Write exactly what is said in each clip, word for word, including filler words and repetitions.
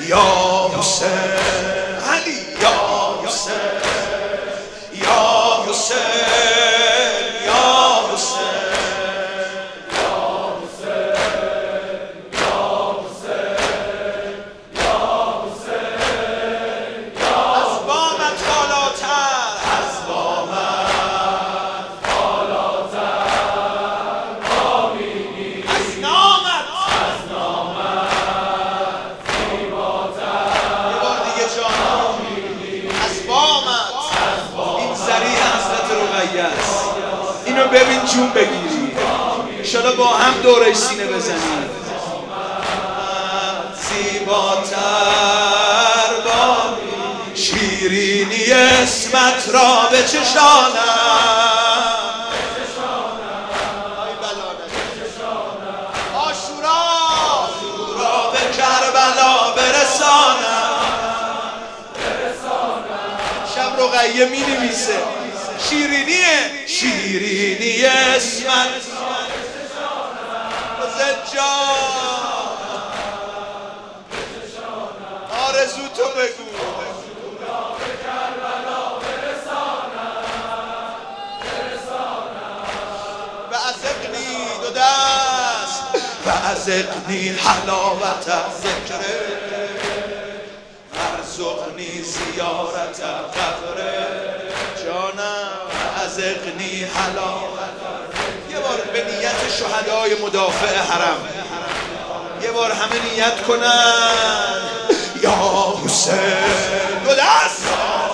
یا حسین علی یا حسین یا حسین یا حسین اینو ببین جون بگیری شالا با هم دوره سینه بزنی زیباتر با شیرینی اسمت را به چشانم آشورا آشورا به کربلا برسانم شب رقیه می نویسه شیرینیه شیرینی اسمت زجان آرزو تو بگو و ازقنی دو دست و ازقنی حلاوت ذکره ارزقنی زیارت قبره جانم ازقنی حلاوت. یه بار به نیت شهدای مدافع حرم یه بار همه نیت کنن یا حسین دو دست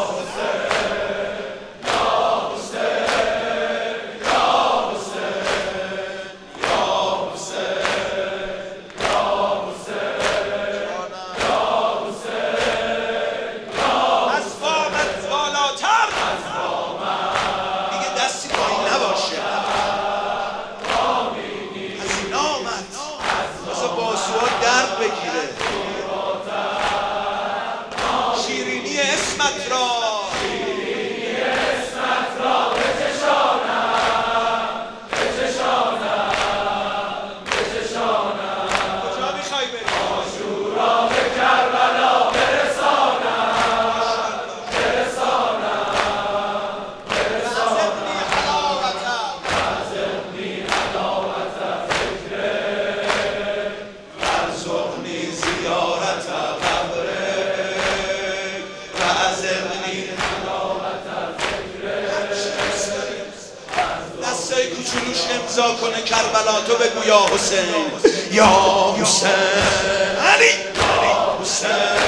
شیرینی اسمت را شیرینی اسمت را بچشانم بچشانم بچشانم کجا میخوای بری؟ آشورا به کربلا برسانم برسانم برسانم ارزقنی حلاوت ذکره ارزقنی زیارت دستای کوچولوش امضا کنه کربلا تو بگو یا حسین یا حسین علی یا حسین